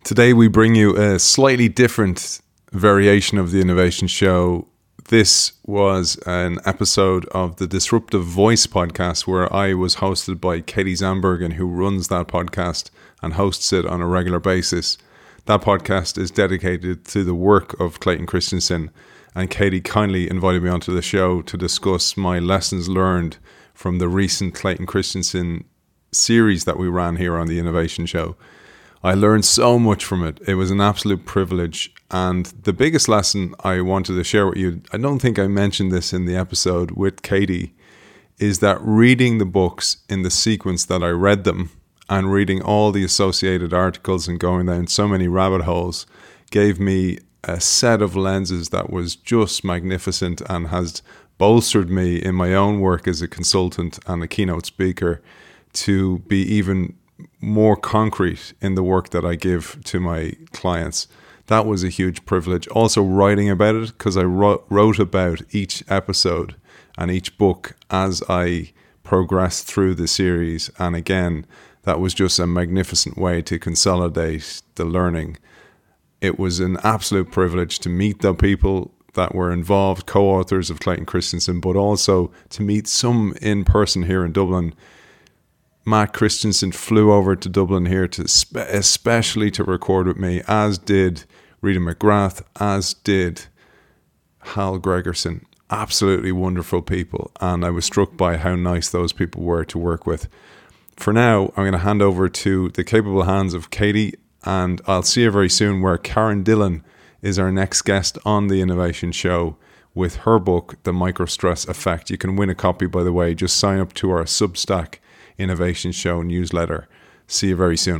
Today we bring you a slightly different variation of the Innovation Show. This was an episode of the Disruptive Voice podcast where I was hosted by Katie Zandbergen, who runs that podcast and hosts it on a regular basis. That podcast is dedicated to the work of Clayton Christensen, and Katie kindly invited me onto the show to discuss my lessons learned from the recent Clayton Christensen series that we ran here on the Innovation Show. I learned so much from it. It was an absolute privilege. And the biggest lesson I wanted to share with you, I don't think I mentioned this in the episode with Katie, is that reading the books in the sequence that I read them and reading all the associated articles and going down so many rabbit holes gave me a set of lenses that was just magnificent and has bolstered me in my own work as a consultant and a keynote speaker to be even more concrete in the work that I give to my clients. That was a huge privilege. Also writing about it, because I wrote about each episode and each book as I progressed through the series. And again, that was just a magnificent way to consolidate the learning. It was an absolute privilege to meet the people that were involved, co-authors of Clayton Christensen, but also to meet some in person here in Dublin. Matt Christensen flew over to Dublin here to especially to record with me, as did Rita McGrath, as did Hal Gregerson. Absolutely wonderful people, and I was struck by how nice those people were to work with. For now, I'm going to hand over to the capable hands of Katie, and I'll see you very soon, where Karen Dillon is our next guest on the Innovation Show with her book, The Microstress Effect. You can win a copy, by the way. Just sign up to our Substack Innovation Show newsletter. See you very soon.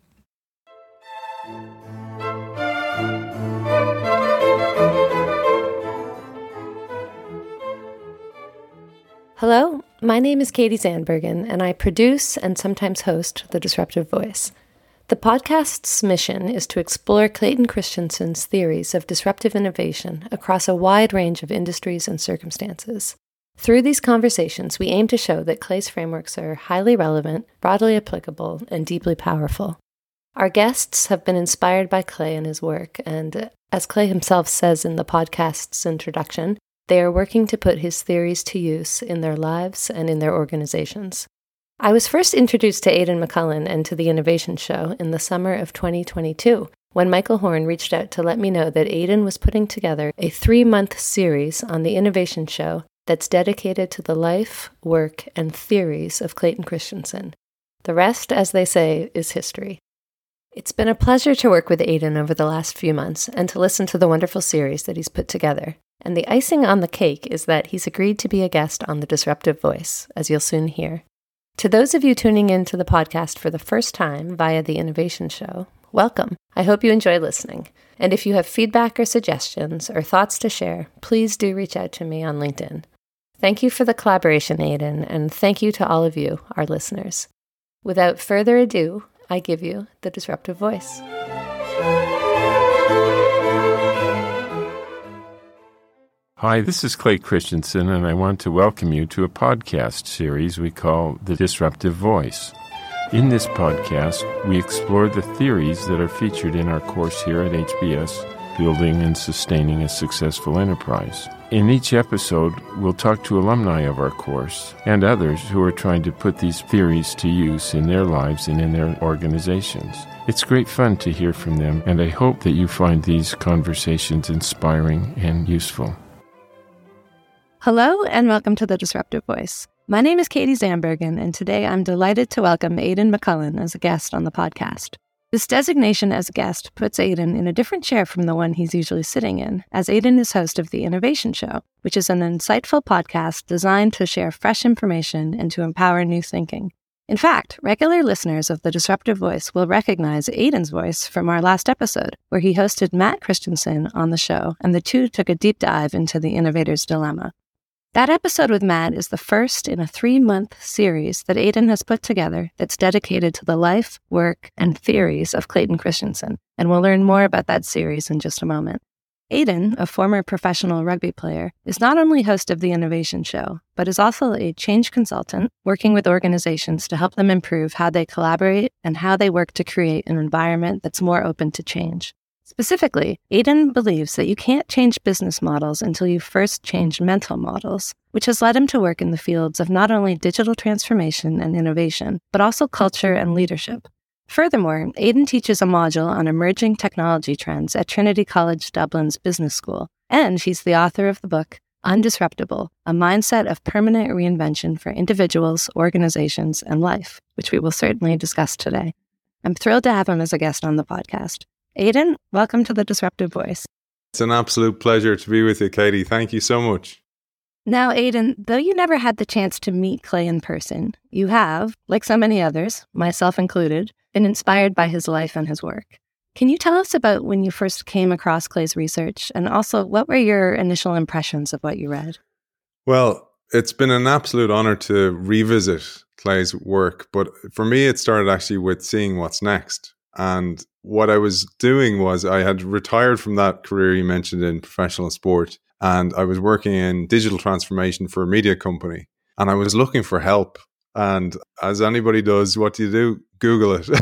Hello, my name is Katie Zandbergen, and I produce and sometimes host The Disruptive Voice. The podcast's mission is to explore Clayton Christensen's theories of disruptive innovation across a wide range of industries and circumstances. Through these conversations, we aim to show that Clay's frameworks are highly relevant, broadly applicable, and deeply powerful. Our guests have been inspired by Clay and his work, and as Clay himself says in the podcast's introduction, they are working to put his theories to use in their lives and in their organizations. I was first introduced to Aidan McCullen and to the Innovation Show in the summer of 2022, when Michael Horn reached out to let me know that Aidan was putting together a 3-month series on the Innovation Show that's dedicated to the life, work, and theories of Clayton Christensen. The rest, as they say, is history. It's been a pleasure to work with Aidan over the last few months and to listen to the wonderful series that he's put together. And the icing on the cake is that he's agreed to be a guest on The Disruptive Voice, as you'll soon hear. To those of you tuning in to the podcast for the first time via the Innovation Show, welcome. I hope you enjoy listening. And if you have feedback or suggestions or thoughts to share, please do reach out to me on LinkedIn. Thank you for the collaboration, Aidan, and thank you to all of you, our listeners. Without further ado, I give you The Disruptive Voice. Hi, this is Clay Christensen, and I want to welcome you to a podcast series we call The Disruptive Voice. In this podcast, we explore the theories that are featured in our course here at HBS, Building and Sustaining a Successful Enterprise. In each episode, we'll talk to alumni of our course and others who are trying to put these theories to use in their lives and in their organizations. It's great fun to hear from them, and I hope that you find these conversations inspiring and useful. Hello, and welcome to The Disruptive Voice. My name is Katie Zandbergen, and today I'm delighted to welcome Aidan McCullen as a guest on the podcast. This designation as a guest puts Aidan in a different chair from the one he's usually sitting in, as Aidan is host of The Innovation Show, which is an insightful podcast designed to share fresh information and to empower new thinking. In fact, regular listeners of The Disruptive Voice will recognize Aidan's voice from our last episode, where he hosted Matt Christensen on the show, and the two took a deep dive into the innovator's dilemma. That episode with Matt is the first in a 3-month series that Aidan has put together that's dedicated to the life, work, and theories of Clayton Christensen, and we'll learn more about that series in just a moment. Aidan, a former professional rugby player, is not only host of The Innovation Show, but is also a change consultant working with organizations to help them improve how they collaborate and how they work to create an environment that's more open to change. Specifically, Aidan believes that you can't change business models until you first change mental models, which has led him to work in the fields of not only digital transformation and innovation, but also culture and leadership. Furthermore, Aidan teaches a module on emerging technology trends at Trinity College Dublin's Business School, and he's the author of the book, Undisruptible, a mindset of permanent reinvention for individuals, organizations, and life, which we will certainly discuss today. I'm thrilled to have him as a guest on the podcast. Aidan, welcome to The Disruptive Voice. It's an absolute pleasure to be with you, Katie. Thank you so much. Now, Aidan, though you never had the chance to meet Clay in person, you have, like so many others, myself included, been inspired by his life and his work. Can you tell us about when you first came across Clay's research, and also what were your initial impressions of what you read? Well, it's been an absolute honor to revisit Clay's work, but for me it started actually with seeing what's next. And what I was doing was I had retired from that career you mentioned in professional sport, and I was working in digital transformation for a media company, and I was looking for help. And as anybody does, what do? Google it.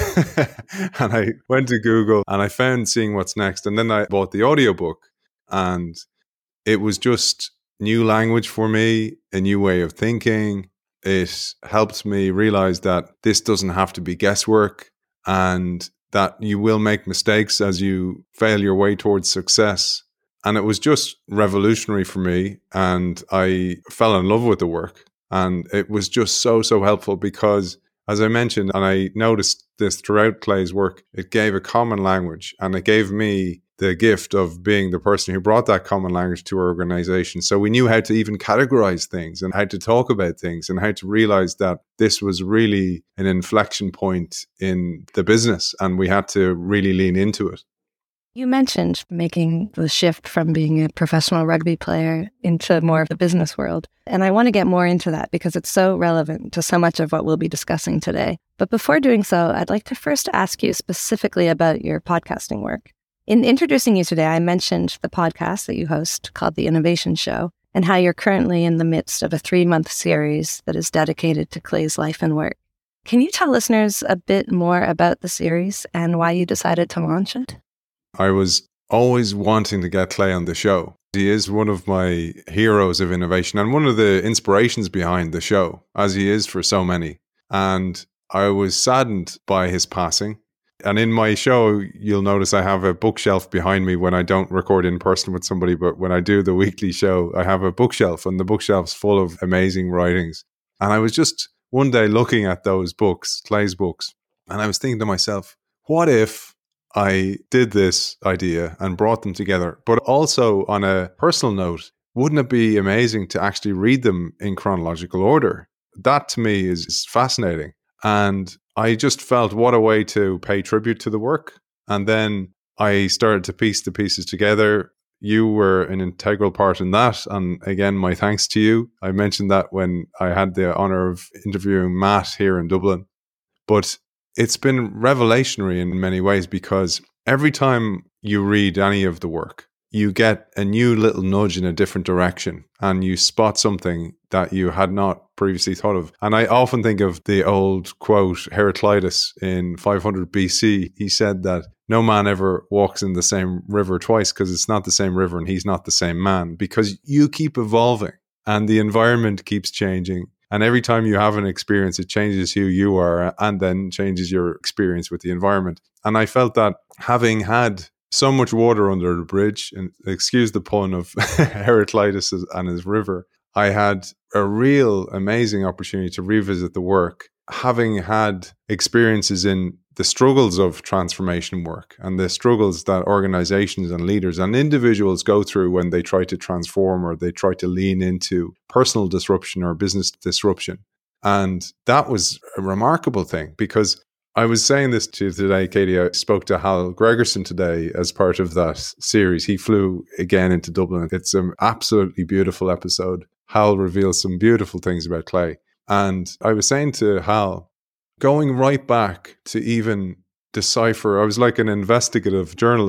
And I went to Google and I found Seeing What's Next. And then I bought the audiobook, and it was just new language for me, a new way of thinking. It helped me realize that this doesn't have to be guesswork, and that you will make mistakes as you fail your way towards success. And it was just revolutionary for me. And I fell in love with the work. And it was just so helpful because, as I mentioned, and I noticed this throughout Clay's work, it gave a common language, and it gave me the gift of being the person who brought that common language to our organization. So we knew how to even categorize things and how to talk about things and how to realize that this was really an inflection point in the business, and we had to really lean into it. You mentioned making the shift from being a professional rugby player into more of the business world. And I want to get more into that because it's so relevant to so much of what we'll be discussing today. But before doing so, I'd like to first ask you specifically about your podcasting work. In introducing you today, I mentioned the podcast that you host called The Innovation Show, and how you're currently in the midst of a 3-month series that is dedicated to Clay's life and work. Can you tell listeners a bit more about the series and why you decided to launch it? I was always wanting to get Clay on the show. He is one of my heroes of innovation and one of the inspirations behind the show, as he is for so many. And I was saddened by his passing. And in my show, you'll notice I have a bookshelf behind me when I don't record in person with somebody, but when I do the weekly show, I have a bookshelf, and the bookshelf's full of amazing writings. And I was just one day looking at those books, Clay's books, and I was thinking to myself, what if I did this idea and brought them together? But also on a personal note, wouldn't it be amazing to actually read them in chronological order? That to me is fascinating. And I just felt what a way to pay tribute to the work. And then I started to piece the pieces together. You were an integral part in that. And again, my thanks to you. I mentioned that when I had the honor of interviewing Matt here in Dublin. But it's been revelationary in many ways, because every time you read any of the work, you get a new little nudge in a different direction, and you spot something that you had not previously thought of. And I often think of the old quote, Heraclitus in 500 BC. He said that no man ever walks in the same river twice, because it's not the same river and he's not the same man, because you keep evolving and the environment keeps changing. And every time you have an experience, it changes who you are and then changes your experience with the environment. And I felt that having had so much water under the bridge, and excuse the pun of Heraclitus and his river, I had a real amazing opportunity to revisit the work, having had experiences in the struggles of transformation work and the struggles that organizations and leaders and individuals go through when they try to transform or they try to lean into personal disruption or business disruption. And that was a remarkable thing, because I was saying this to you today, Katie. I spoke to Hal Gregerson today as part of that series. He flew again into Dublin. It's an absolutely beautiful episode. Hal reveals some beautiful things about Clay. And I was saying to Hal, going right back to even decipher, I was like an investigative journalist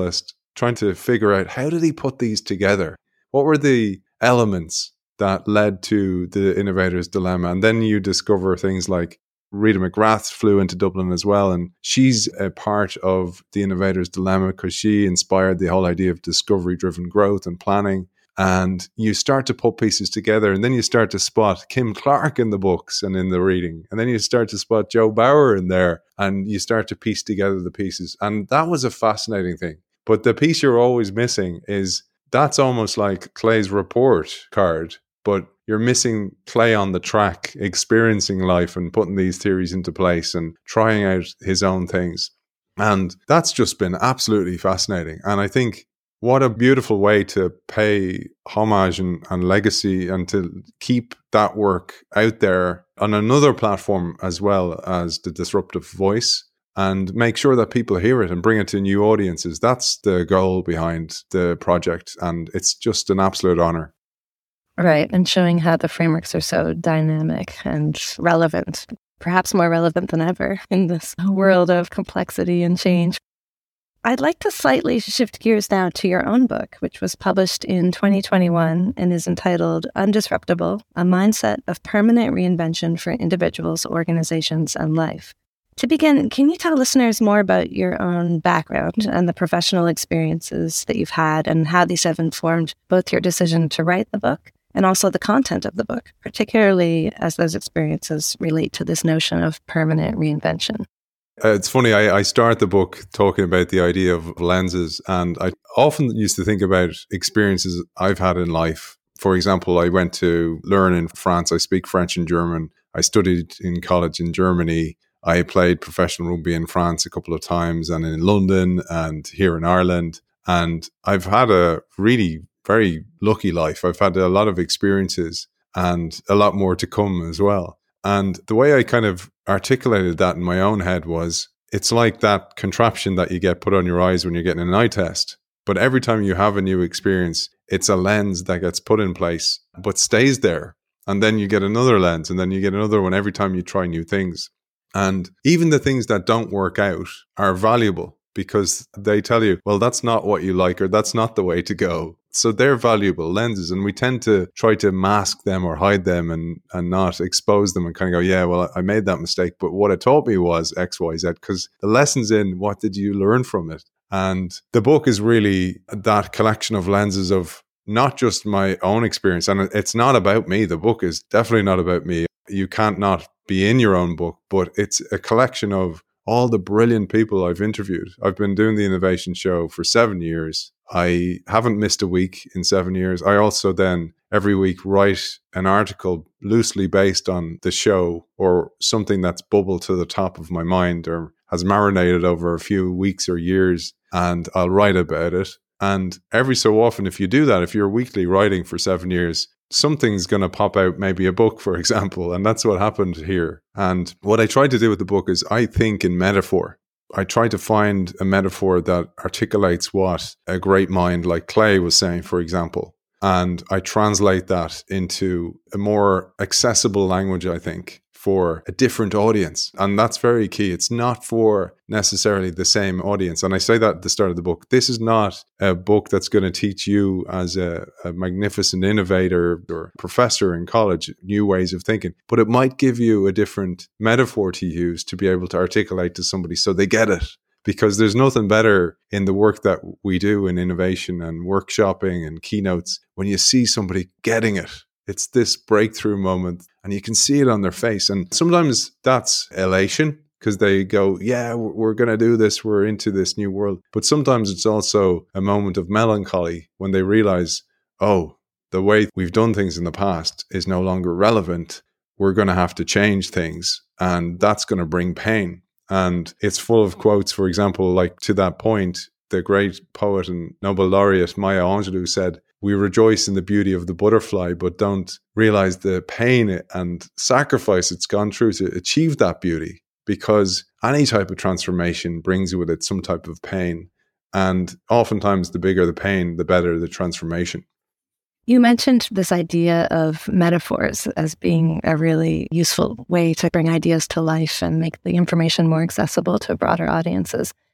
trying to figure out, how did he put these together? What were the elements that led to the innovator's dilemma? And then you discover things like Rita McGrath flew into Dublin as well, and she's a part of the innovator's dilemma because she inspired the whole idea of discovery-driven growth and planning. And you start to put pieces together, and then you start to spot Kim Clark in the books and in the reading. And then you start to spot Joe Bauer in there, and you start to piece together the pieces. And that was a fascinating thing. But the piece you're always missing is, that's almost like Clay's report card, but you're missing Clay on the track, experiencing life and putting these theories into place and trying out his own things. And that's just been absolutely fascinating. And I think what a beautiful way to pay homage and legacy, and to keep that work out there on another platform as well as the Disruptive Voice, and make sure that people hear it and bring it to new audiences. That's the goal behind the project. And it's just an absolute honor. Right. And showing how the frameworks are so dynamic and relevant, perhaps more relevant than ever in this world of complexity and change. I'd like to slightly shift gears now to your own book, which was published in 2021 and is entitled Undisruptible, A Mindset of Permanent Reinvention for Individuals, Organizations, and Life. To begin, can you tell listeners more about your own background and the professional experiences that you've had, and how these have informed both your decision to write the book and also the content of the book, particularly as those experiences relate to this notion of permanent reinvention? It's funny, I start the book talking about the idea of lenses, and I often used to think about experiences I've had in life. For example, I went to learn in France. I speak French and German. I studied in college in Germany. I played professional rugby in France a couple of times, and in London and here in Ireland. And I've had a really very lucky life. I've had a lot of experiences and a lot more to come as well. And the way I kind of articulated that in my own head was, it's like that contraption that you get put on your eyes when you're getting an eye test. But every time you have a new experience, it's a lens that gets put in place, but stays there. And then you get another lens, and then you get another one every time you try new things. And even the things that don't work out are valuable, because they tell you, well, that's not what you like, or that's not the way to go. So they're valuable lenses, and we tend to try to mask them or hide them and not expose them and kind of go, yeah, well, I made that mistake, but what it taught me was X, Y, Z, because the lesson's in what did you learn from it? And the book is really that collection of lenses of not just my own experience. And it's not about me. The book is definitely not about me. You can't not be in your own book, but it's a collection of all the brilliant people I've interviewed. I've been doing the Innovation Show for 7 years. I haven't missed a week in 7 years. I also then every week write an article loosely based on the show, or something that's bubbled to the top of my mind or has marinated over a few weeks or years, and I'll write about it. And every so often, if you do that, if you're weekly writing for 7 years, something's going to pop out, maybe a book, for example. And that's what happened here. And what I tried to do with the book is I think in metaphor. I try to find a metaphor that articulates what a great mind like Clay was saying, for example. And I translate that into a more accessible language, I think, for a different audience. And that's very key. It's not for necessarily the same audience. And I say that at the start of the book. This is not a book that's going to teach you as a magnificent innovator or professor in college new ways of thinking, but it might give you a different metaphor to use to be able to articulate to somebody so they get it. Because there's nothing better in the work that we do in innovation and workshopping and keynotes when you see somebody getting it. It's this breakthrough moment, and you can see it on their face. And sometimes that's elation because they go, yeah, we're going to do this. We're into this new world. But sometimes it's also a moment of melancholy when they realize, oh, the way we've done things in the past is no longer relevant. We're going to have to change things, and that's going to bring pain. And it's full of quotes, for example, like to that point, the great poet and Nobel laureate Maya Angelou said, we rejoice in the beauty of the butterfly, but don't realize the pain and sacrifice it's gone through to achieve that beauty, because any type of transformation brings with it some type of pain. And oftentimes the bigger the pain, the better the transformation. You mentioned this idea of metaphors as being a really useful way to bring ideas to life and make the information more accessible to broader audiences.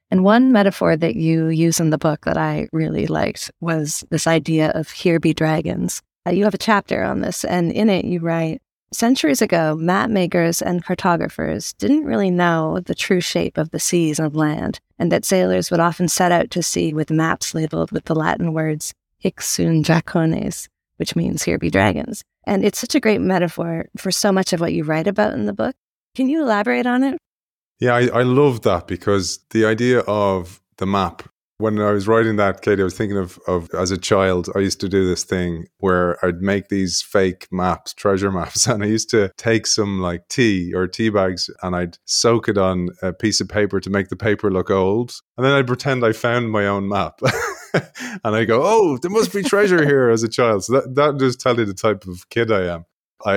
And one metaphor that you use in the book that I really liked was this idea of here be dragons. You have a chapter on this, and in it you write, centuries ago, map makers and cartographers didn't really know the true shape of the seas and land, and that sailors would often set out to sea with maps labeled with the Latin words hic sunt dracones, which means here be dragons. And it's such a great metaphor for so much of what you write about in the book. Can you elaborate on it? Yeah, I love that, because the idea of the map, when I was writing that, Katie, I was thinking of as a child, I used to do this thing where I'd make these fake maps, treasure maps, and I used to take some like tea or tea bags and I'd soak it on a piece of paper to make the paper look old. And then I'd pretend I found my own map. And I go, oh, there must be treasure here as a child. So that just tells you the type of kid I am.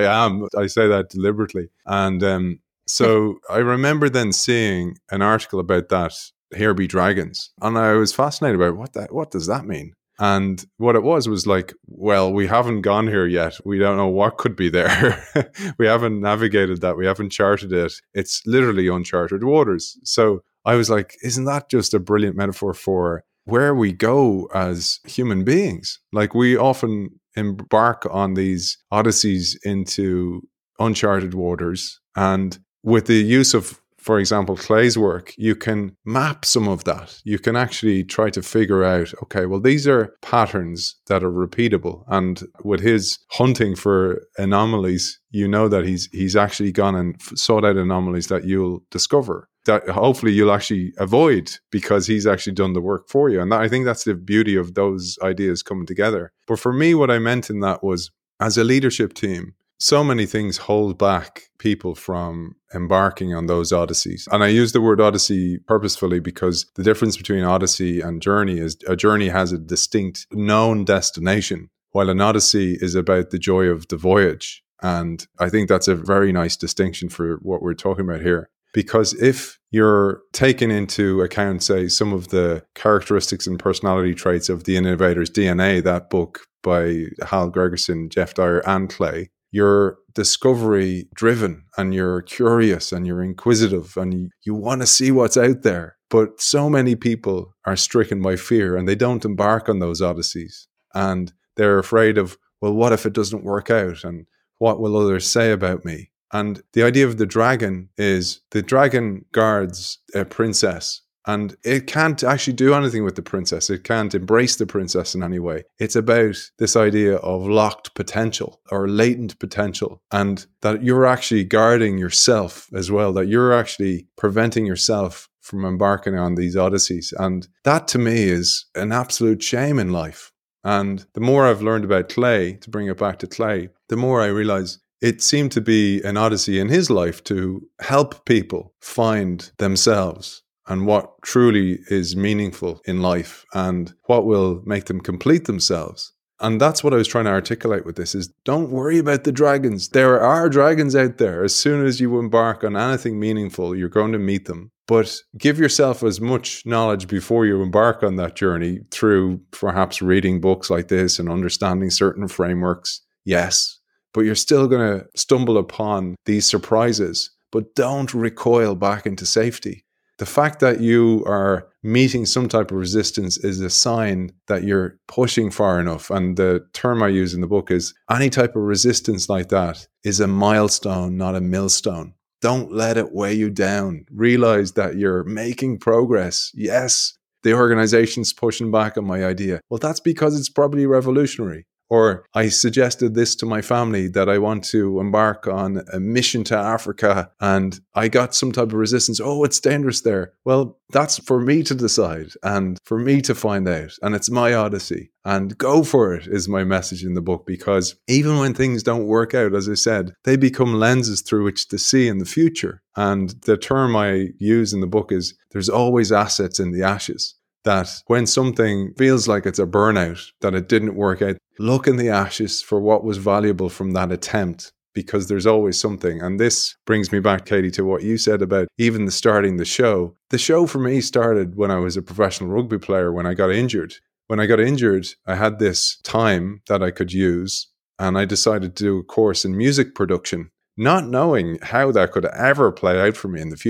I say that deliberately. And so I remember then seeing an article about that, here be dragons. And I was fascinated about what does that mean? And what it was like, well, we haven't gone here yet. We don't know what could be there. We haven't navigated that. We haven't charted it. It's literally uncharted waters. So I was like, isn't that just a brilliant metaphor for where we go as human beings? Like, we often embark on these odysseys into uncharted waters. And with the use of, for example, Clay's work, you can map some of that. You can actually try to figure out, okay, well, these are patterns that are repeatable. And with his hunting for anomalies, you know that he's actually gone and sought out anomalies that you'll discover, that hopefully you'll actually avoid, because he's actually done the work for you. And I think that's the beauty of those ideas coming together. But for me, what I meant in that was, as a leadership team, so many things hold back people from embarking on those odysseys. And I use the word odyssey purposefully because the difference between odyssey and journey is a journey has a distinct known destination, while an odyssey is about the joy of the voyage. And I think that's a very nice distinction for what we're talking about here. Because if you're taking into account, say, some of the characteristics and personality traits of The Innovator's DNA, that book by Hal Gregerson, Jeff Dyer, and Clay, you're discovery driven and you're curious and you're inquisitive and you want to see what's out there. But so many people are stricken by fear and they don't embark on those odysseys. And they're afraid of, well, what if it doesn't work out? And what will others say about me? And the idea of the dragon is the dragon guards a princess. And it can't actually do anything with the princess. It can't embrace the princess in any way. It's about this idea of locked potential or latent potential, and that you're actually guarding yourself as well, that you're actually preventing yourself from embarking on these odysseys. And that to me is an absolute shame in life. And the more I've learned about Clay, to bring it back to Clay, the more I realize it seemed to be an odyssey in his life to help people find themselves and what truly is meaningful in life and what will make them complete themselves. And that's what I was trying to articulate with this is, don't worry about the dragons. There are dragons out there. As soon as you embark on anything meaningful, you're going to meet them. But give yourself as much knowledge before you embark on that journey through perhaps reading books like this and understanding certain frameworks. Yes, but you're still going to stumble upon these surprises. But don't recoil back into safety. The fact that you are meeting some type of resistance is a sign that you're pushing far enough. And the term I use in the book is any type of resistance like that is a milestone, not a millstone. Don't let it weigh you down. Realize that you're making progress. Yes, the organization's pushing back on my idea. Well, that's because it's probably revolutionary. Or I suggested this to my family that I want to embark on a mission to Africa and I got some type of resistance. Oh, it's dangerous there. Well, that's for me to decide and for me to find out. And it's my odyssey. And go for it is my message in the book, because even when things don't work out, as I said, they become lenses through which to see in the future. And the term I use in the book is there's always assets in the ashes. That when something feels like it's a burnout, that it didn't work out, look in the ashes for what was valuable from that attempt, because there's always something. And this brings me back, Katie, to what you said about even starting the show. The show for me started when I was a professional rugby player, when I got injured. When I got injured, I had this time that I could use, and I decided to do a course in music production, not knowing how that could ever play out for me in the future.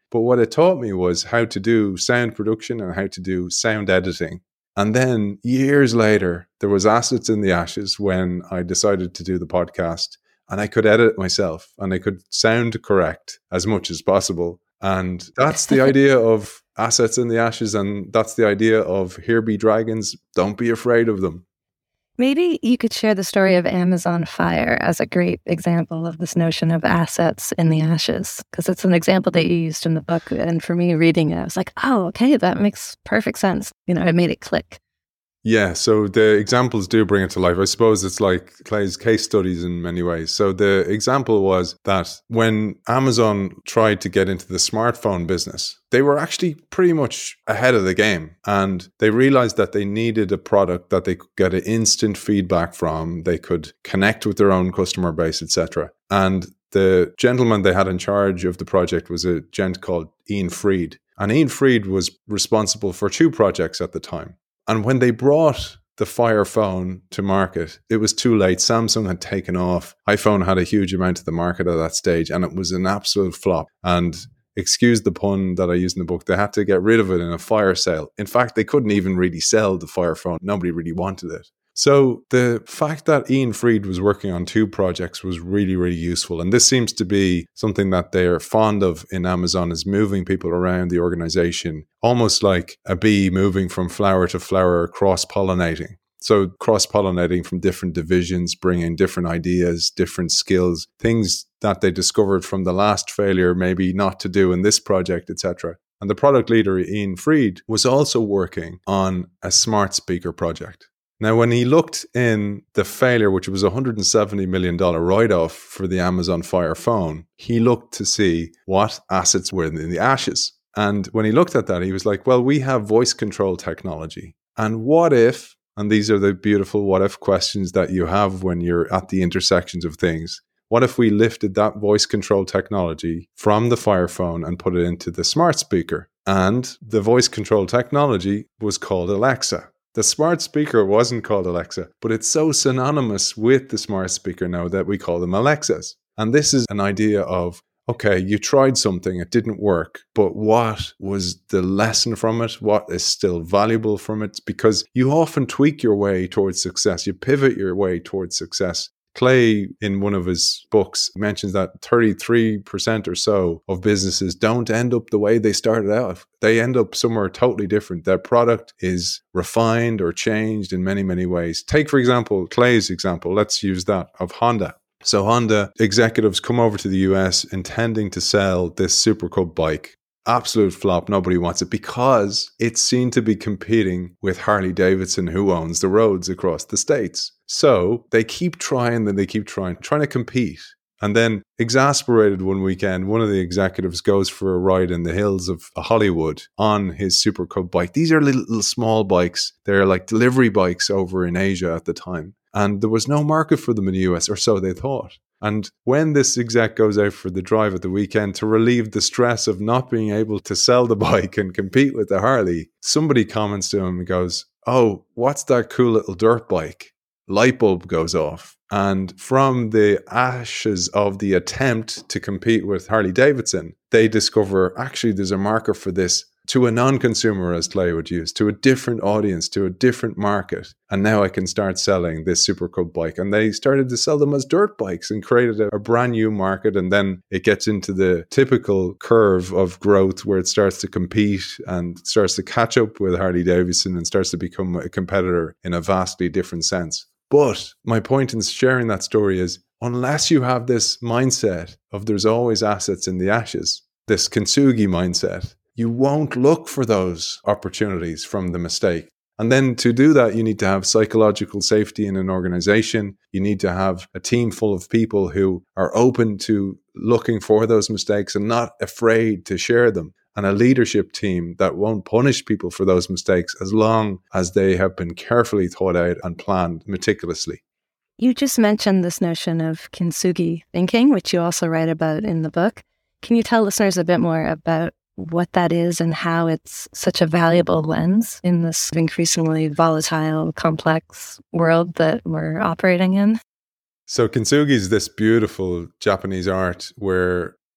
But what it taught me was how to do sound production and how to do sound editing. And then years later, there was Assets in the Ashes when I decided to do the podcast, and I could edit it myself and I could sound correct as much as possible. And that's the idea of Assets in the Ashes. And that's the idea of Here Be Dragons. Don't be afraid of them. Maybe you could share the story of Amazon Fire as a great example of this notion of assets in the ashes, because it's an example that you used in the book. And for me reading it, I was like, oh, okay, that makes perfect sense. It made it click. Yeah, so the examples do bring it to life. I suppose it's like Clay's case studies in many ways. So the example was that when Amazon tried to get into the smartphone business, they were actually pretty much ahead of the game. And they realized that they needed a product that they could get an instant feedback from. They could connect with their own customer base, etc. And the gentleman they had in charge of the project was a gent called Ian Freed. And Ian Freed was responsible for 2 projects at the time. And when they brought the Fire phone to market, it was too late. Samsung had taken off. iPhone had a huge amount of the market at that stage, and it was an absolute flop. And excuse the pun that I use in the book, they had to get rid of it in a fire sale. In fact, they couldn't even really sell the Fire phone. Nobody really wanted it. So the fact that Ian Freed was working on 2 projects was really, really useful. And this seems to be something that they're fond of in Amazon, is moving people around the organization, almost like a bee moving from flower to flower, cross-pollinating. So cross-pollinating from different divisions, bringing different ideas, different skills, things that they discovered from the last failure, maybe not to do in this project, etc. And the product leader, Ian Freed, was also working on a smart speaker project. Now, when he looked in the failure, which was a $170 million write-off for the Amazon Fire phone, he looked to see what assets were in the ashes. And when he looked at that, he was like, well, we have voice control technology. And what if, and these are the beautiful what if questions that you have when you're at the intersections of things, what if we lifted that voice control technology from the Fire phone and put it into the smart speaker? And the voice control technology was called Alexa. The smart speaker wasn't called Alexa, but it's so synonymous with the smart speaker now that we call them Alexas. And this is an idea of, okay, you tried something, it didn't work, but what was the lesson from it? What is still valuable from it? Because you often tweak your way towards success. You pivot your way towards success. Clay, in one of his books, mentions that 33% or so of businesses don't end up the way they started out. They end up somewhere totally different. Their product is refined or changed in many, many ways. Take, for example, Clay's example. Let's use that of Honda. So Honda executives come over to the US intending to sell this Super Cub bike. Absolute flop. Nobody wants it because it's seen to be competing with Harley Davidson, who owns the roads across the States. So they keep trying and they keep trying to compete. And then, exasperated one weekend, one of the executives goes for a ride in the hills of Hollywood on his Super Cub bike. These are little small bikes. They're like delivery bikes over in Asia at the time. And there was no market for them in the US, or so they thought. And when this exec goes out for the drive at the weekend to relieve the stress of not being able to sell the bike and compete with the Harley, somebody comments to him and goes, oh, what's that cool little dirt bike? Light bulb goes off. And from the ashes of the attempt to compete with Harley Davidson, they discover actually there's a market for this to a non-consumer, as Clay would use, to a different audience, to a different market. And now I can start selling this Super Cub bike. And they started to sell them as dirt bikes and created a brand new market. And then it gets into the typical curve of growth where it starts to compete and starts to catch up with Harley Davidson and starts to become a competitor in a vastly different sense. But my point in sharing that story is, unless you have this mindset of there's always assets in the ashes, this kintsugi mindset, you won't look for those opportunities from the mistake. And then to do that, you need to have psychological safety in an organization. You need to have a team full of people who are open to looking for those mistakes and not afraid to share them. And a leadership team that won't punish people for those mistakes as long as they have been carefully thought out and planned meticulously. You just mentioned this notion of kintsugi thinking, which you also write about in the book. Can you tell listeners a bit more about what that is and how it's such a valuable lens in this increasingly volatile, complex world that we're operating in? So kintsugi is this beautiful Japanese art where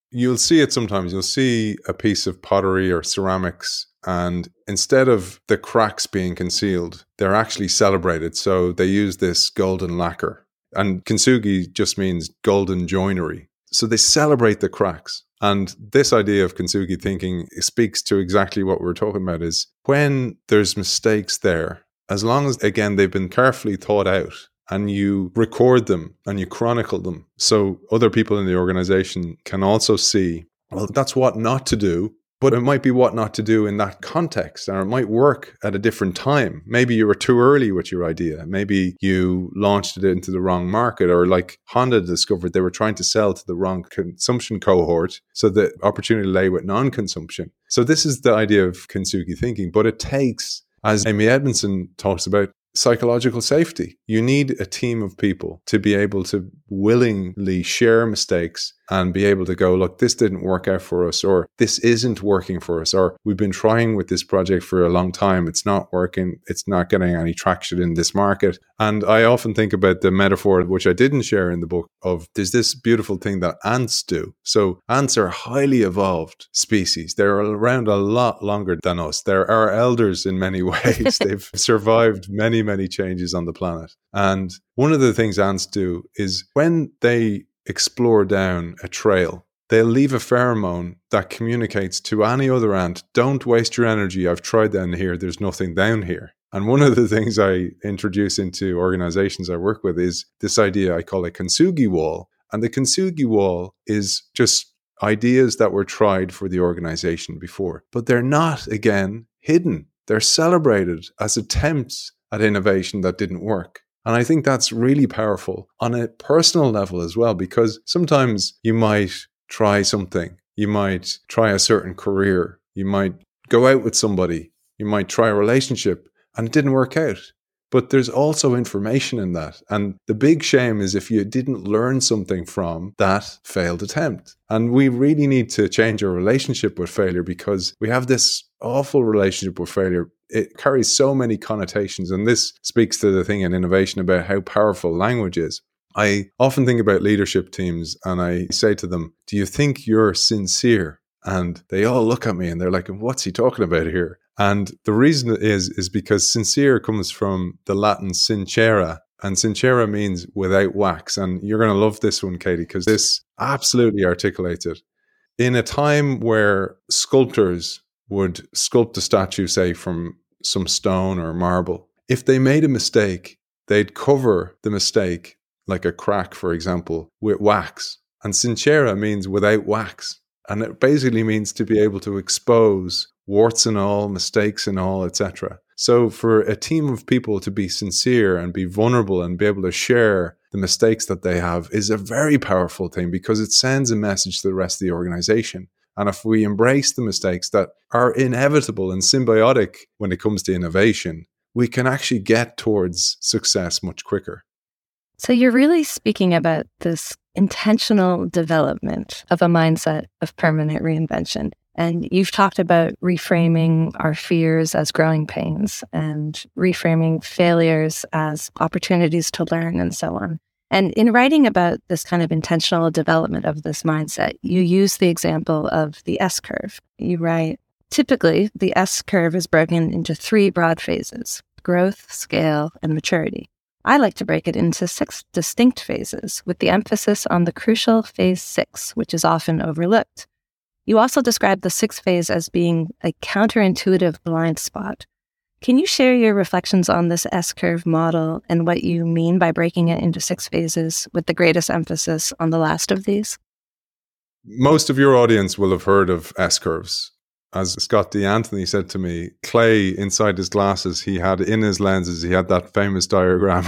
You'll see it sometimes. You'll see a piece of pottery or ceramics, and instead of the cracks being concealed, they're actually celebrated. So they use this golden lacquer. And kintsugi just means golden joinery. So they celebrate the cracks. And this idea of kintsugi thinking speaks to exactly what we're talking about, is when there's mistakes there, as long as, again, they've been carefully thought out, and you record them and you chronicle them so other people in the organization can also see, well, that's what not to do, but it might be what not to do in that context, or it might work at a different time. Maybe you were too early with your idea. Maybe you launched it into the wrong market, or like Honda discovered they were trying to sell to the wrong consumption cohort, so the opportunity lay with non-consumption. So this is the idea of kintsugi thinking, but it takes, as Amy Edmondson talks about, psychological safety. You need a team of people to be able to willingly share mistakes and be able to go, look, this didn't work out for us, or this isn't working for us, or we've been trying with this project for a long time. It's not working. It's not getting any traction in this market. And I often think about the metaphor, which I didn't share in the book, of there's this beautiful thing that ants do. So ants are a highly evolved species. They're around a lot longer than us. They're our elders in many ways. They've survived many, many changes on the planet. And one of the things ants do is when they explore down a trail, they'll leave a pheromone that communicates to any other ant, don't waste your energy. I've tried down here. There's nothing down here. And one of the things I introduce into organizations I work with is this idea I call a kintsugi wall. And the kintsugi wall is just ideas that were tried for the organization before, but they're not, again, hidden. They're celebrated as attempts at innovation that didn't work. And I think that's really powerful on a personal level as well, because sometimes you might try something. You might try a certain career. You might go out with somebody. You might try a relationship and it didn't work out. But there's also information in that. And the big shame is if you didn't learn something from that failed attempt. And we really need to change our relationship with failure, because we have this awful relationship with failure. It carries so many connotations. And this speaks to the thing in innovation about how powerful language is. I often think about leadership teams and I say to them, do you think you're sincere? And they all look at me and they're like, what's he talking about here? And the reason is because sincere comes from the Latin sincera, and sincera means without wax. And you're going to love this one, Katie, because this absolutely articulates it. In a time where sculptors would sculpt a statue, say, from some stone or marble, if they made a mistake, they'd cover the mistake, like a crack, for example, with wax. And sincera means without wax. And it basically means to be able to expose warts and all, mistakes and all, etc. So for a team of people to be sincere and be vulnerable and be able to share the mistakes that they have is a very powerful thing, because it sends a message to the rest of the organization. And if we embrace the mistakes that are inevitable and symbiotic when it comes to innovation, we can actually get towards success much quicker. So you're really speaking about this intentional development of a mindset of permanent reinvention. And you've talked about reframing our fears as growing pains and reframing failures as opportunities to learn and so on. And in writing about this kind of intentional development of this mindset, you use the example of the S-curve. You write, typically, the S-curve is broken into 3 broad phases: growth, scale, and maturity. I like to break it into 6 distinct phases, with the emphasis on the crucial phase 6, which is often overlooked. You also describe the 6th phase as being a counterintuitive blind spot. Can you share your reflections on this S-curve model and what you mean by breaking it into 6 phases, with the greatest emphasis on the last of these? Most of your audience will have heard of S-curves. As Scott D. Anthony said to me, Clay, inside his glasses, he had in his lenses, he had that famous diagram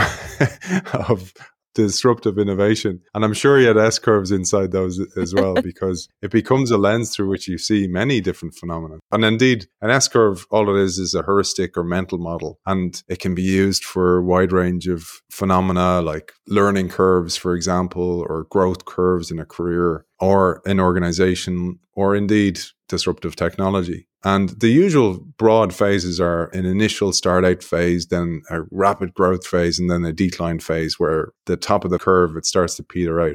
of disruptive innovation. And I'm sure he had S-curves inside those as well, because it becomes a lens through which you see many different phenomena. And indeed, an S-curve, all it is a heuristic or mental model. And it can be used for a wide range of phenomena like learning curves, for example, or growth curves in a career or an organization, or indeed disruptive technology. And the usual broad phases are an initial start-out phase, then a rapid growth phase, and then a decline phase where the top of the curve, it starts to peter out.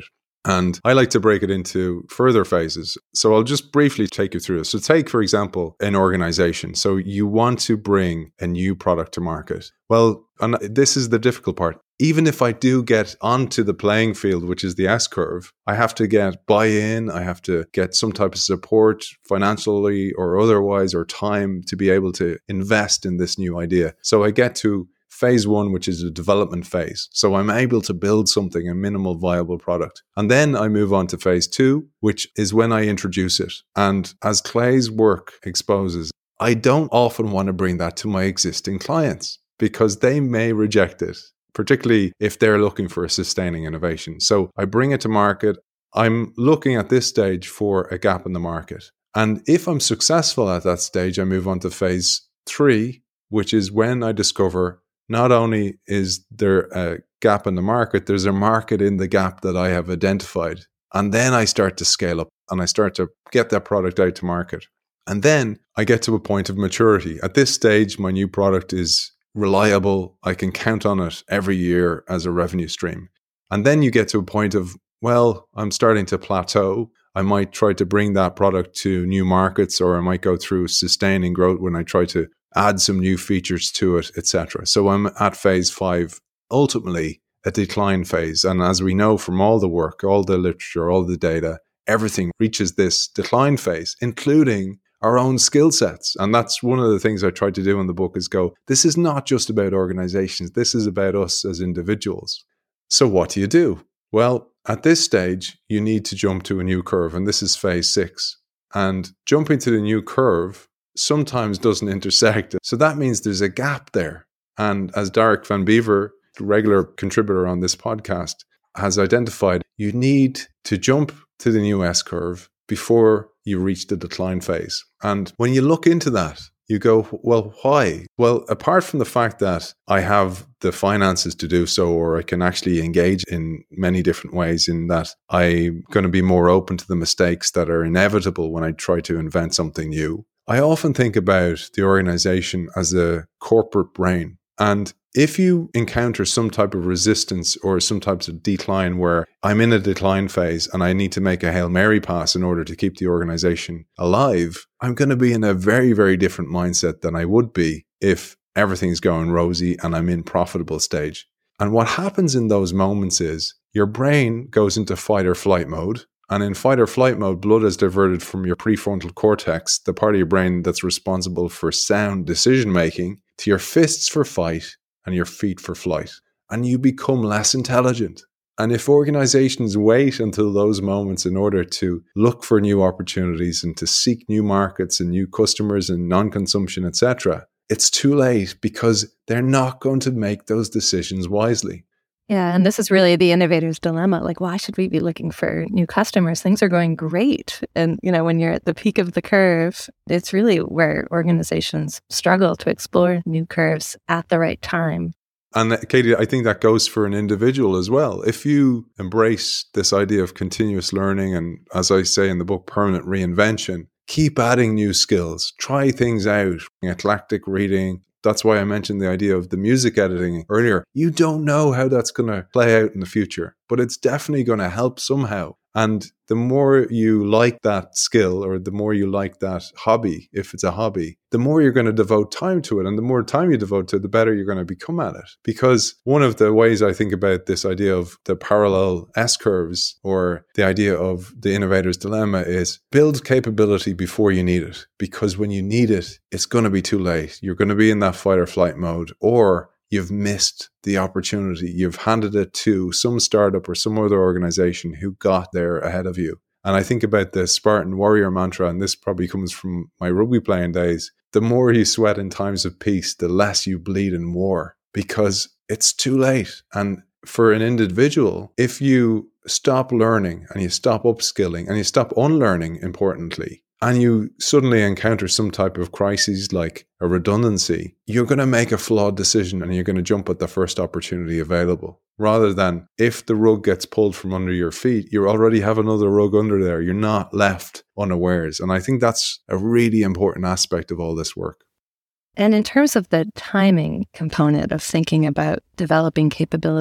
And I like to break it into further phases. So I'll just briefly take you through this. So take, for example, an organization. So you want to bring a new product to market. Well, and this is the difficult part. Even if I do get onto the playing field, which is the S-curve, I have to get buy-in. I have to get some type of support financially or otherwise, or time to be able to invest in this new idea. So I get to phase 1, which is a development phase. So I'm able to build something, a minimal viable product. And then I move on to phase 2, which is when I introduce it. And as Clay's work exposes, I don't often want to bring that to my existing clients because they may reject it, particularly if they're looking for a sustaining innovation. So I bring it to market. I'm looking at this stage for a gap in the market. And if I'm successful at that stage, I move on to phase 3, which is when I discover not only is there a gap in the market, there's a market in the gap that I have identified. And then I start to scale up and I start to get that product out to market. And then I get to a point of maturity. At this stage, my new product is reliable. I can count on it every year as a revenue stream. And then you get to a point of, well, I'm starting to plateau. I might try to bring that product to new markets, or I might go through sustaining growth when I try to add some new features to it, etc. So I'm at phase 5, ultimately a decline phase. And as we know from all the work, all the literature, all the data, everything reaches this decline phase, including our own skill sets. And that's one of the things I tried to do in the book is go, this is not just about organizations. This is about us as individuals. So what do you do? Well, at this stage, you need to jump to a new curve. And this is phase 6. And jumping to the new curve sometimes doesn't intersect. So that means there's a gap there. And as Derek Van Beaver, the regular contributor on this podcast, has identified, you need to jump to the new S-curve before you reach the decline phase. And when you look into that, you go, well, why? Well, apart from the fact that I have the finances to do so, or I can actually engage in many different ways, in that I'm going to be more open to the mistakes that are inevitable when I try to invent something new. I often think about the organization as a corporate brain. And if you encounter some type of resistance or some types of decline where I'm in a decline phase and I need to make a Hail Mary pass in order to keep the organization alive, I'm going to be in a very, very different mindset than I would be if everything's going rosy and I'm in profitable stage. And what happens in those moments is your brain goes into fight or flight mode. And in fight or flight mode, blood is diverted from your prefrontal cortex, the part of your brain that's responsible for sound decision making, to your fists for fight and your feet for flight. And you become less intelligent. And if organizations wait until those moments in order to look for new opportunities and to seek new markets and new customers and non-consumption, etc., it's too late because they're not going to make those decisions wisely. Yeah, and this is really the innovator's dilemma. Like, why should we be looking for new customers? Things are going great. And, when you're at the peak of the curve, it's really where organizations struggle to explore new curves at the right time. And Katie, I think that goes for an individual as well. If you embrace this idea of continuous learning and, as I say in the book, permanent reinvention, keep adding new skills, try things out, eclectic reading. That's why I mentioned the idea of the music editing earlier. You don't know how that's going to play out in the future, but it's definitely going to help somehow. And the more you like that skill, or the more you like that hobby, if it's a hobby, the more you're going to devote time to it. And the more time you devote to it, the better you're going to become at it. Because one of the ways I think about this idea of the parallel S-curves, or the idea of the innovator's dilemma, is build capability before you need it. Because when you need it, it's going to be too late. You're going to be in that fight or flight mode, or you've missed the opportunity. You've handed it to some startup or some other organization who got there ahead of you. And I think about the Spartan warrior mantra, and this probably comes from my rugby playing days. The more you sweat in times of peace, the less you bleed in war, because it's too late. And for an individual, if you stop learning and you stop upskilling and you stop unlearning, importantly, and you suddenly encounter some type of crisis like a redundancy, you're going to make a flawed decision and you're going to jump at the first opportunity available. Rather than, if the rug gets pulled from under your feet, you already have another rug under there. You're not left unawares. And I think that's a really important aspect of all this work. And in terms of the timing component of thinking about developing capabilities,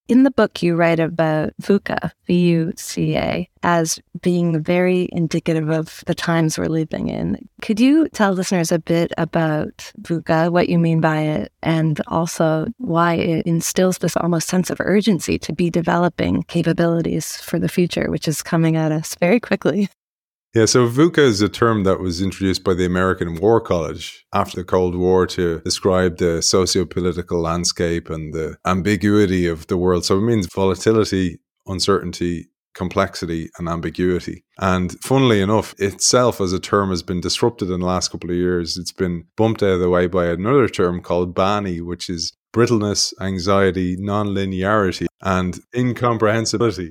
In the book, you write about VUCA, V-U-C-A, as being very indicative of the times we're living in. Could you tell listeners a bit about VUCA, what you mean by it, and also why it instills this almost sense of urgency to be developing capabilities for the future, which is coming at us very quickly? Yeah, so VUCA is a term that was introduced by the American War College after the Cold War to describe the socio-political landscape and the ambiguity of the world. So it means volatility, uncertainty, complexity, and ambiguity. And funnily enough, itself as a term has been disrupted in the last couple of years. It's been bumped out of the way by another term called BANI, which is brittleness, anxiety, non-linearity, and incomprehensibility.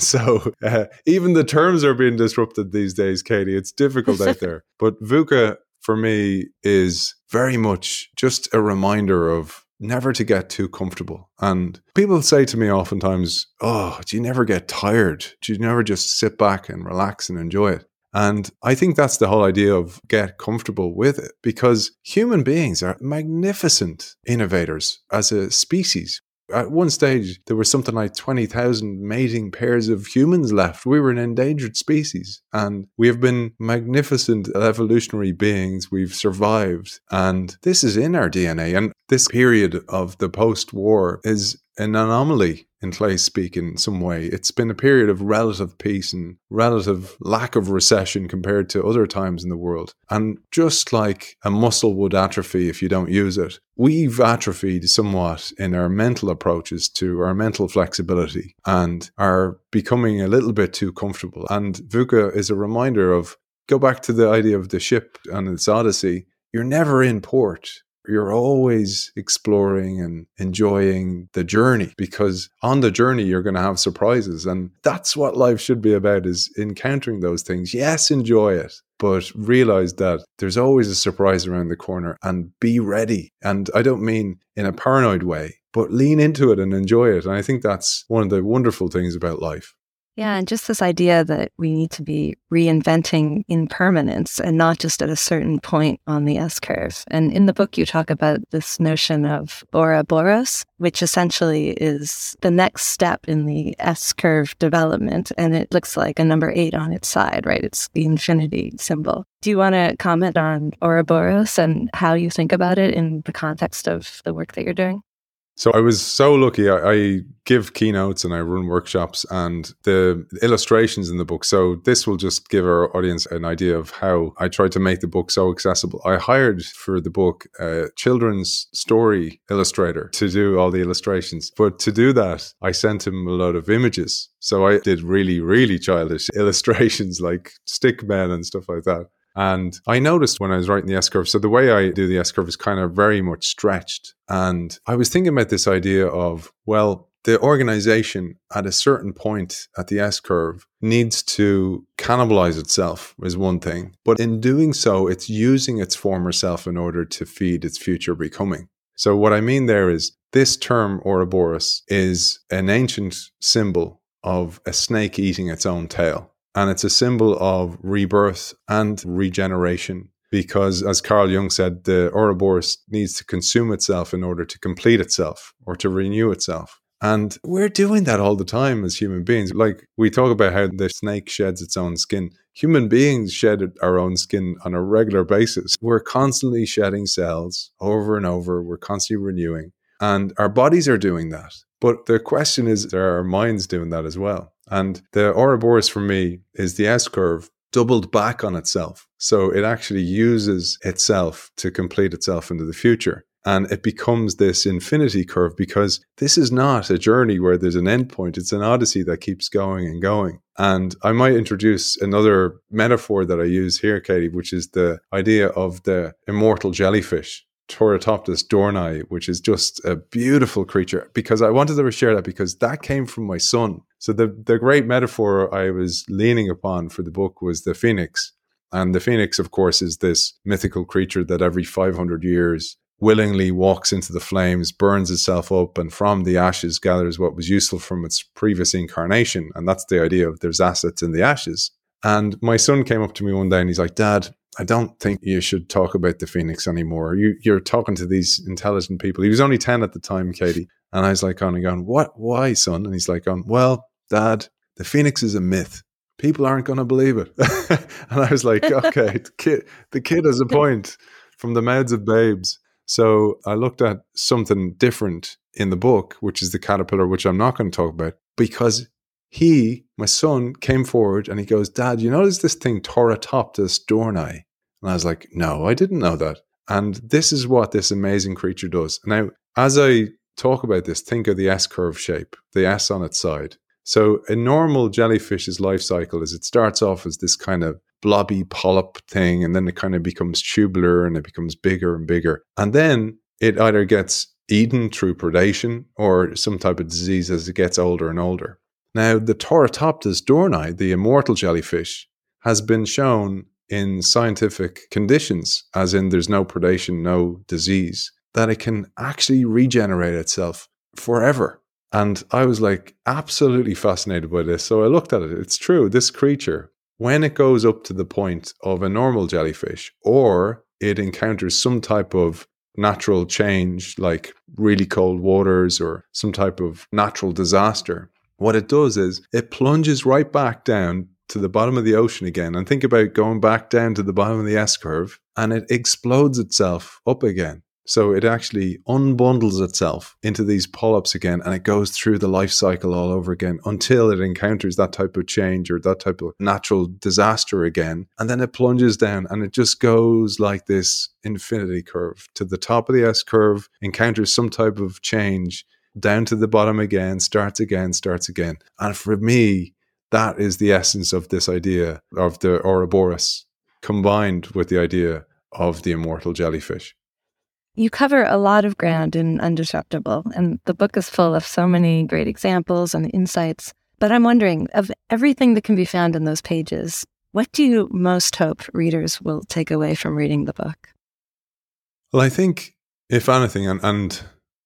So even the terms are being disrupted these days, Katie. It's difficult out there. But VUCA, for me, is very much just a reminder of never to get too comfortable. And people say to me oftentimes, oh, do you never get tired? Do you never just sit back and relax and enjoy it? And I think that's the whole idea of get comfortable with it, because human beings are magnificent innovators as a species. At one stage, there was something like 20,000 mating pairs of humans left. We were an endangered species, and we have been magnificent evolutionary beings. We've survived, and this is in our DNA. And this period of the post-war is an anomaly, in Clay's speak, in some way. It's been a period of relative peace and relative lack of recession compared to other times in the world. And just like a muscle would atrophy if you don't use it, we've atrophied somewhat in our mental approaches to our mental flexibility and are becoming a little bit too comfortable. And VUCA is a reminder of, go back to the idea of the ship and its odyssey. You're never in port. You're always exploring and enjoying the journey, because on the journey, you're going to have surprises. And that's what life should be about, is encountering those things. Yes, enjoy it, but realize that there's always a surprise around the corner, and be ready. And I don't mean in a paranoid way, but lean into it and enjoy it. And I think that's one of the wonderful things about life. Yeah, and just this idea that we need to be reinventing impermanence and not just at a certain point on the S-curve. And in the book, you talk about this notion of Ouroboros, which essentially is the next step in the S-curve development. And it looks like a number 8 on its side, right? It's the infinity symbol. Do you want to comment on Ouroboros and how you think about it in the context of the work that you're doing? So I was so lucky. I give keynotes and I run workshops, and the illustrations in the book. So this will just give our audience an idea of how I tried to make the book so accessible. I hired for the book a children's story illustrator to do all the illustrations. But to do that, I sent him a lot of images. So I did really, really childish illustrations like stick men and stuff like that. And I noticed when I was writing the S-curve, so the way I do the S-curve is kind of very much stretched. And I was thinking about this idea of, well, the organization at a certain point at the S-curve needs to cannibalize itself is one thing. But in doing so, it's using its former self in order to feed its future becoming. So what I mean there is this term Ouroboros is an ancient symbol of a snake eating its own tail. And it's a symbol of rebirth and regeneration, because as Carl Jung said, the Ouroboros needs to consume itself in order to complete itself or to renew itself. And we're doing that all the time as human beings. Like we talk about how the snake sheds its own skin. Human beings shed our own skin on a regular basis. We're constantly shedding cells over and over. We're constantly renewing. And our bodies are doing that. But the question is, are our minds doing that as well? And the Ouroboros for me is the S-curve doubled back on itself. So it actually uses itself to complete itself into the future. And it becomes this infinity curve, because this is not a journey where there's an end point. It's an odyssey that keeps going and going. And I might introduce another metaphor that I use here, Katie, which is the idea of the immortal jellyfish, Torotopsis dohrnii, which is just a beautiful creature, because I wanted to share that because that came from my son. So the great metaphor I was leaning upon for the book was the phoenix. And the phoenix, of course, is this mythical creature that every 500 years willingly walks into the flames, burns itself up, and from the ashes gathers what was useful from its previous incarnation. And that's the idea of there's assets in the ashes. And my son came up to me one day and he's like, "Dad, I don't think you should talk about the phoenix anymore. You're talking to these intelligent people." He was only 10 at the time, Katie. And I was like, only going, what? Why, son? And he's like, well, Dad, the Phoenix is a myth. People aren't going to believe it. And I was like, okay, the kid has a point from the mouths of babes. So I looked at something different in the book, which is the caterpillar, which I'm not going to talk about, because my son, came forward and he goes, Dad, you notice this thing, Toratoptes doorni? And I was like, no, I didn't know that. And this is what this amazing creature does. Now, as I talk about this, think of the S-curve shape, the S on its side. So a normal jellyfish's life cycle is it starts off as this kind of blobby polyp thing, and then it kind of becomes tubular and it becomes bigger and bigger. And then it either gets eaten through predation or some type of disease as it gets older and older. Now, the Toratoptes doorni, the immortal jellyfish, has been shown in scientific conditions, as in there's no predation, no disease, that it can actually regenerate itself forever. And I was like absolutely fascinated by this. So I looked at it. It's true. This creature, when it goes up to the point of a normal jellyfish, or it encounters some type of natural change, like really cold waters or some type of natural disaster, what it does is it plunges right back down to the bottom of the ocean again. And think about going back down to the bottom of the S-curve, and it explodes itself up again. So it actually unbundles itself into these polyps again, and it goes through the life cycle all over again until it encounters that type of change or that type of natural disaster again. And then it plunges down, and it just goes like this infinity curve to the top of the S-curve, encounters some type of change, down to the bottom again, starts again. And for me, that is the essence of this idea of the Ouroboros combined with the idea of the immortal jellyfish. You cover a lot of ground in Undisruptible, and the book is full of so many great examples and insights. But I'm wondering, of everything that can be found in those pages, what do you most hope readers will take away from reading the book? Well, I think, if anything, and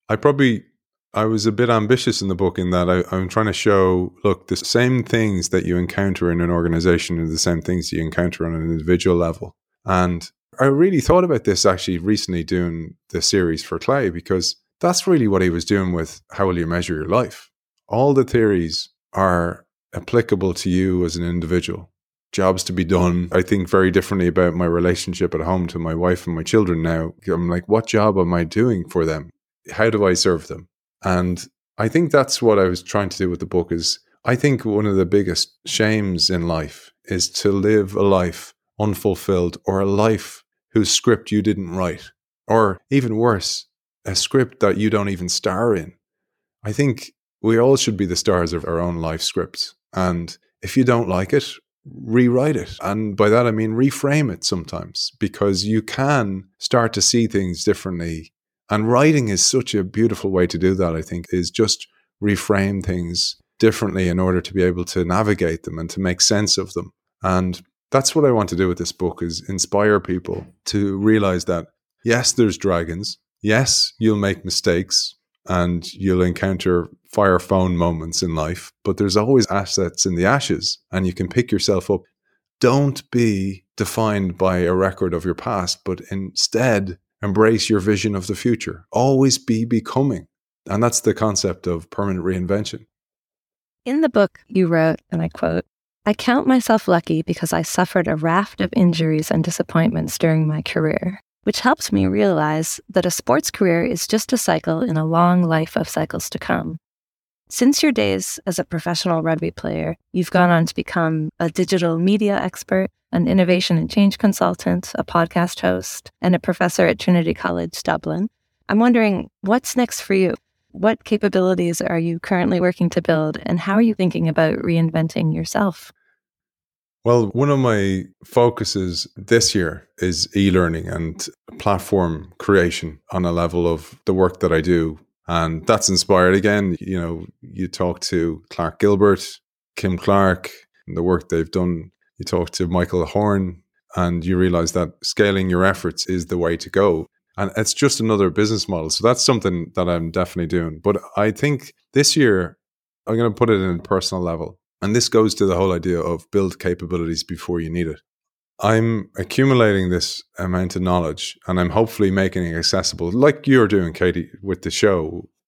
I was a bit ambitious in the book in that I'm trying to show, look, the same things that you encounter in an organization are the same things you encounter on an individual level. And I really thought about this actually recently doing the series for Clay, because that's really what he was doing with How Will You Measure Your Life? All the theories are applicable to you as an individual. Jobs to be done. I think very differently about my relationship at home to my wife and my children now. I'm like, what job am I doing for them? How do I serve them? And I think that's what I was trying to do with the book. Is I think one of the biggest shames in life is to live a life unfulfilled, or a life whose script you didn't write, or even worse, a script that you don't even star in. I think we all should be the stars of our own life scripts. And if you don't like it, rewrite it. And by that, I mean reframe it sometimes, because you can start to see things differently. And writing is such a beautiful way to do that, I think, is just reframe things differently in order to be able to navigate them and to make sense of them. And that's what I want to do with this book, is inspire people to realize that, yes, there's dragons. Yes, you'll make mistakes and you'll encounter fire phone moments in life, but there's always assets in the ashes, and you can pick yourself up. Don't be defined by a record of your past, but instead embrace your vision of the future. Always be becoming. And that's the concept of permanent reinvention. In the book, you wrote, and I quote, "I count myself lucky because I suffered a raft of injuries and disappointments during my career, which helps me realize that a sports career is just a cycle in a long life of cycles to come. Since your days as a professional rugby player, you've gone on to become a digital media expert, an innovation and change consultant, a podcast host, and a professor at Trinity College, Dublin. I'm wondering, what's next for you? What capabilities are you currently working to build, and how are you thinking about reinventing yourself?" Well, one of my focuses this year is e-learning and platform creation on a level of the work that I do. And that's inspired, again, you talk to Clark Gilbert, Kim Clark, and the work they've done. You talk to Michael Horn, and you realize that scaling your efforts is the way to go. And it's just another business model. So that's something that I'm definitely doing. But I think this year, I'm going to put it in a personal level. And this goes to the whole idea of build capabilities before you need it. I'm accumulating this amount of knowledge, and I'm hopefully making it accessible, like you're doing, Katie, with the show.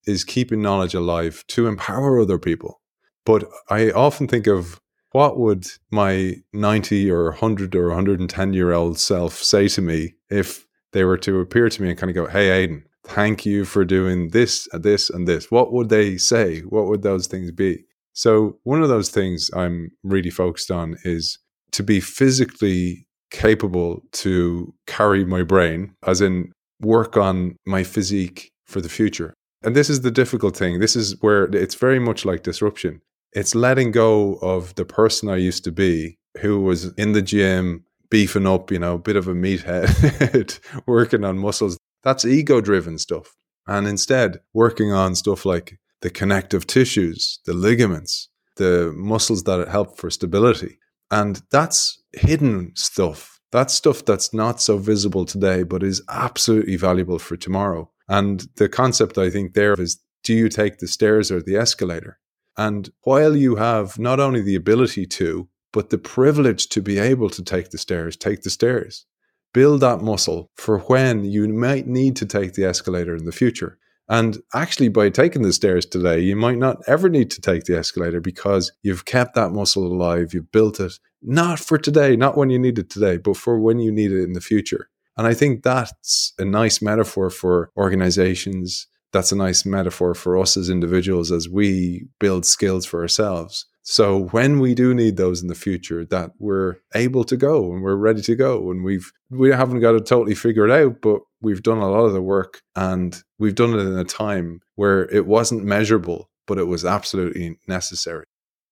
is keeping knowledge alive to empower other people. But I often think of what would my 90 or 100 or 110-year-old self say to me if they were to appear to me and kind of go, hey, Aidan, thank you for doing this and this and this. What would they say? What would those things be? So one of those things I'm really focused on is to be physically capable to carry my brain, as in work on my physique for the future. And this is the difficult thing. This is where it's very much like disruption. It's letting go of the person I used to be, who was in the gym, beefing up, a bit of a meathead, working on muscles. That's ego-driven stuff. And instead, working on stuff like the connective tissues, the ligaments, the muscles that help for stability. And that's hidden stuff. That's stuff that's not so visible today, but is absolutely valuable for tomorrow. And the concept, I think, there is, do you take the stairs or the escalator? And while you have not only the ability to, but the privilege to be able to take the stairs, take the stairs. Build that muscle for when you might need to take the escalator in the future. And actually, by taking the stairs today, you might not ever need to take the escalator because you've kept that muscle alive, you've built it, not for today, not when you need it today, but for when you need it in the future. And I think that's a nice metaphor for organizations. That's a nice metaphor for us as individuals as we build skills for ourselves. So when we do need those in the future, that we're able to go and we're ready to go. And we haven't got it totally figured out, but we've done a lot of the work, and we've done it in a time where it wasn't measurable, but it was absolutely necessary.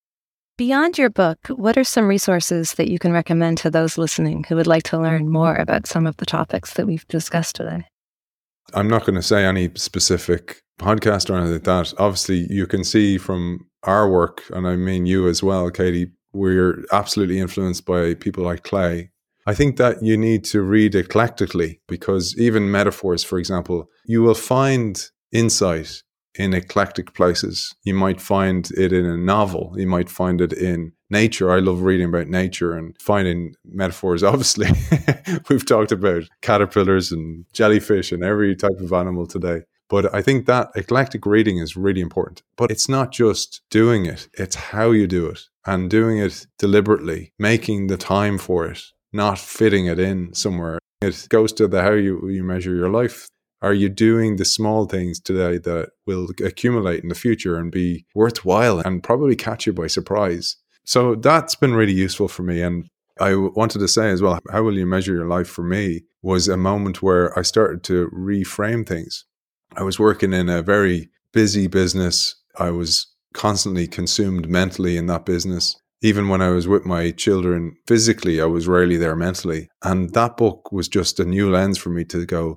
Beyond your book, what are some resources that you can recommend to those listening who would like to learn more about some of the topics that we've discussed today? I'm not going to say any specific podcast or anything like that. Obviously, you can see from our work, and I mean you as well, Katie, we're absolutely influenced by people like Clay. I think that you need to read eclectically, because even metaphors, for example, you will find insight in eclectic places. You might find it in a novel. You might find it in nature. I love reading about nature and finding metaphors. Obviously, we've talked about caterpillars and jellyfish and every type of animal today. But I think that eclectic reading is really important. But it's not just doing it, it's how you do it, and doing it deliberately, making the time for it, not fitting it in somewhere. It goes to the how you measure your life. Are you doing the small things today that will accumulate in the future and be worthwhile and probably catch you by surprise? So that's been really useful for me. And I wanted to say as well, how will you measure your life for me was a moment where I started to reframe things. I was working in a very busy business. I was constantly consumed mentally in that business. Even when I was with my children physically, I was rarely there mentally. And that book was just a new lens for me to go,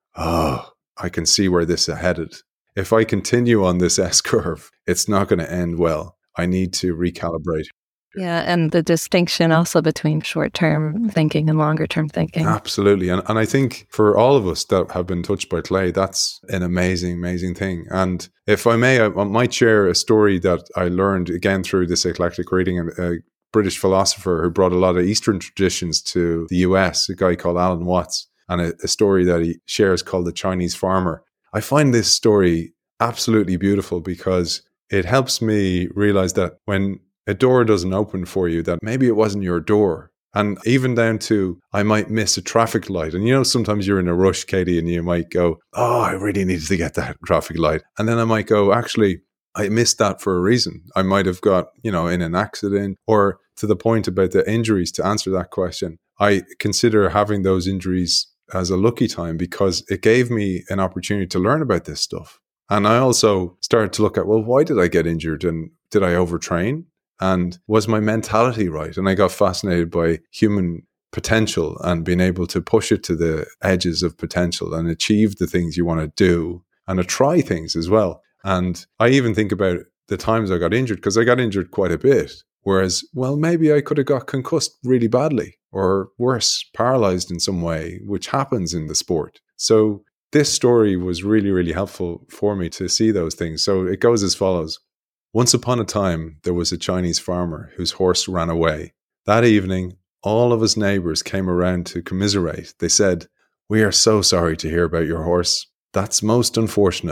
oh, I can see where this is headed. If I continue on this S-curve, it's not going to end well. I need to recalibrate. Yeah, and the distinction also between short-term thinking and longer-term thinking. Absolutely. And I think for all of us that have been touched by Clay, that's an amazing, amazing thing. And if I may, I might share a story that I learned again through this eclectic reading. A British philosopher who brought a lot of Eastern traditions to the US, a guy called Alan Watts, and a story that he shares called The Chinese Farmer. I find this story absolutely beautiful because it helps me realize that when a door doesn't open for you, that maybe it wasn't your door. And even down to, I might miss a traffic light. And sometimes you're in a rush, Katie, and you might go, oh, I really needed to get that traffic light. And then I might go, actually, I missed that for a reason. I might have got, in an accident, or to the point about the injuries. To answer that question, I consider having those injuries as a lucky time because it gave me an opportunity to learn about this stuff. And I also started to look at, well, why did I get injured? And did I overtrain? And was my mentality right? And I got fascinated by human potential and being able to push it to the edges of potential and achieve the things you want to do and to try things as well. And I even think about the times I got injured, because I got injured quite a bit. Whereas, well, maybe I could have got concussed really badly or worse, paralyzed in some way, which happens in the sport. So this story was really, really helpful for me to see those things. So it goes as follows. Once upon a time, there was a Chinese farmer whose horse ran away. That evening, all of his neighbors came around to commiserate. They said, "We are so sorry to hear about your horse. That's most unfortunate."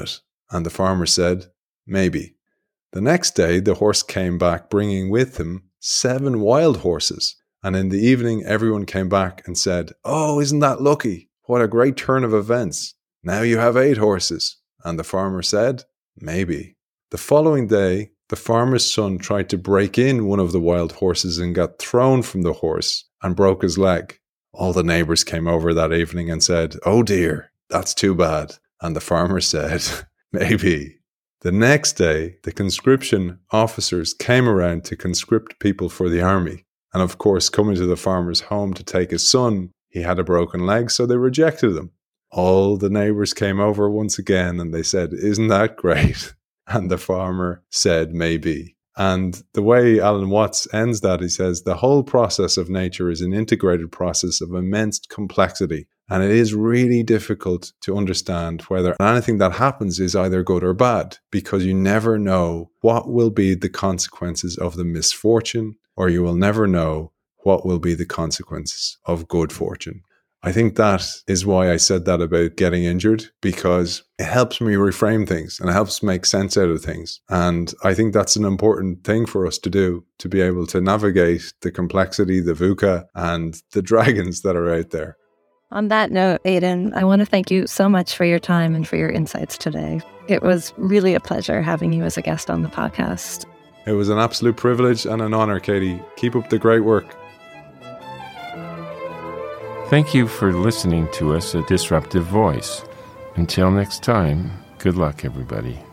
And the farmer said, maybe. The next day, the horse came back bringing with him 7 wild horses. And in the evening, everyone came back and said, oh, isn't that lucky? What a great turn of events. Now you have 8 horses. And the farmer said, maybe. The following day, the farmer's son tried to break in one of the wild horses and got thrown from the horse and broke his leg. All the neighbors came over that evening and said, oh dear, that's too bad. And the farmer said, maybe. The next day, the conscription officers came around to conscript people for the army. And of course, coming to the farmer's home to take his son, he had a broken leg, so they rejected him. All the neighbors came over once again and they said, isn't that great? And the farmer said, maybe. And the way Alan Watts ends that, he says, the whole process of nature is an integrated process of immense complexity. And it is really difficult to understand whether anything that happens is either good or bad, because you never know what will be the consequences of the misfortune, or you will never know what will be the consequences of good fortune. I think that is why I said that about getting injured, because it helps me reframe things and it helps make sense out of things. And I think that's an important thing for us to do, to be able to navigate the complexity, the VUCA, and the dragons that are out there. On that note, Aidan, I want to thank you so much for your time and for your insights today. It was really a pleasure having you as a guest on the podcast. It was an absolute privilege and an honor, Katie. Keep up the great work. Thank you for listening to us at Disruptive Voice. Until next time, good luck, everybody.